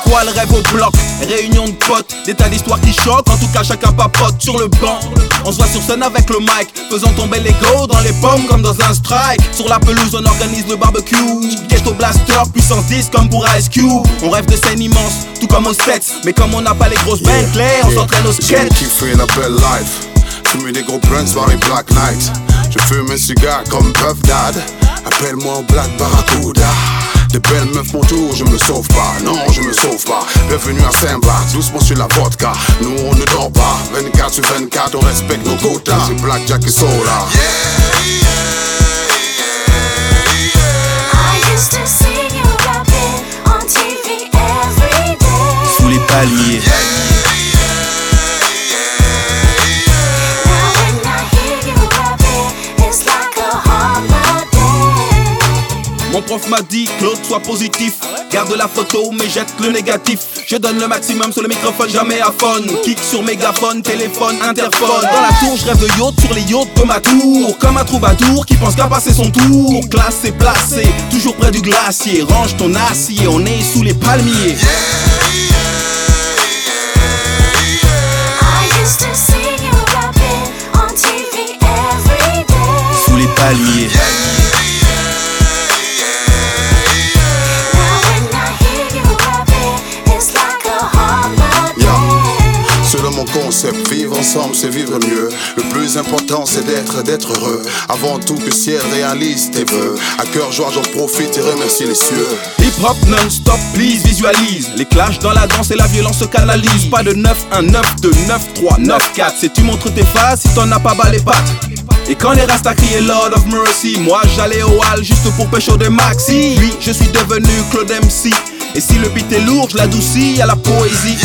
fois le rêve au bloc, réunion de potes, des tas d'histoires qui choquent. En tout cas chacun papote sur le banc. On se voit sur scène avec le mic, faisant tomber l'ego dans les pommes comme dans un strike. Sur la pelouse on organise le barbecue, Ghetto Blaster, puissance 10 comme pour Ice Cube. On rêve de scènes immenses, tout comme aux States. Mais comme on n'a pas les grosses Bentley, on s'entraîne au skate. J'ai kiffé la belle life, fumer des gros blunts, soirée Black Night. Je fume un cigare comme Puff Dad, appelle-moi Black Barracuda. Des belles meufs mon tour, je me sauve pas, non je me sauve pas. Bienvenue à Saint-Barth, doucement sur la vodka. Nous on ne dort pas, 24 sur 24, on respecte nos quotas. C'est Black Jack et Sola. I used to see you rapping on TV every day. Sous les palmiers. Now when I hear you rapping, it's like a holiday. Mon prof m'a dit, Claude, sois positif. Garde la photo, mais jette le négatif. Je donne le maximum sur le microphone, jamais à phone. Kick sur mégaphone, téléphone, interphone. Dans la tour, je rêve de yacht sur les yachts de ma tour. Comme un troubadour qui pense qu'à passer son tour. Classé, placé, toujours près du glacier. Range ton acier, on est sous les palmiers. I used to see you rapping on TV every day. Sous les palmiers. Now when I hear you rapping, it's like a holiday. Selon mon concept, vivre ensemble c'est vivre mieux. Le plus important c'est d'être heureux. Avant tout que ciel réalise tes vœux. À cœur joie j'en profite et remercie les cieux. Hip hop non-stop, please visualise. Les clashs dans la danse et la violence se canalise. Pas de 9-1, 9-2, 9-3, 9-4. Si tu montres tes faces, si t'en as pas bas les pattes. Et quand les rastas criaient Lord of Mercy, moi j'allais au hall juste pour pécho des maxi. Puis je suis devenu Claude MC. Et si le beat est lourd, je l'adoucis à la poésie.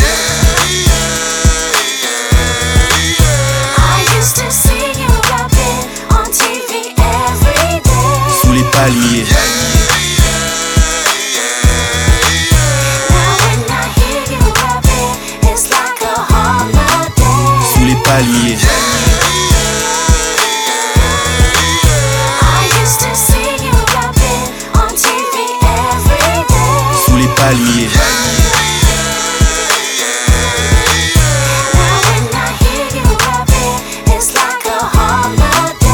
I used to see you rapping on TV every day. Sous les palmiers. Now when I hear you rapping, it's like a holiday. Sous les palmiers. I used to see you rapping on TV every day. Sous les palmiers. Now when I hear you rapping, it's like a holiday.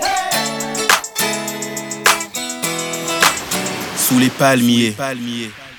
Sous les palmiers.